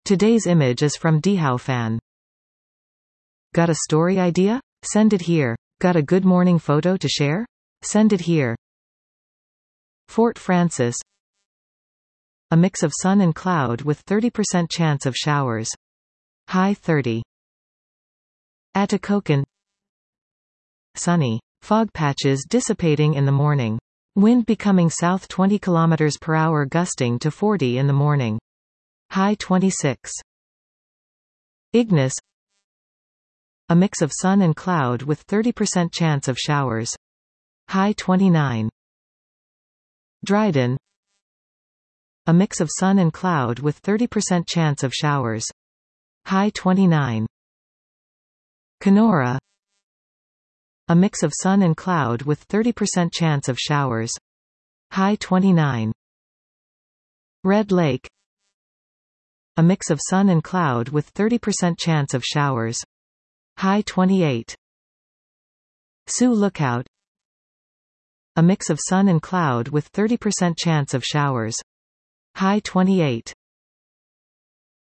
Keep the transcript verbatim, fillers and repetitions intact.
Today's image is from Dihaofan. Got a story idea? Send it here. Got a good morning photo to share? Send it here. Fort Frances. A mix of sun and cloud with thirty percent chance of showers. High thirty. Atikokan. Sunny. Fog patches dissipating in the morning. Wind becoming south twenty kilometers per hour gusting to forty in the morning. High twenty-six. Ignis. A mix of sun and cloud with thirty percent chance of showers. High twenty-nine. Dryden. A mix of sun and cloud with thirty percent chance of showers. High twenty-nine. Kenora. A mix of sun and cloud with thirty percent chance of showers. High twenty-nine. Red Lake. A mix of sun and cloud with thirty percent chance of showers. High twenty-eight. Sioux Lookout. A mix of sun and cloud with thirty percent chance of showers. High twenty-eight.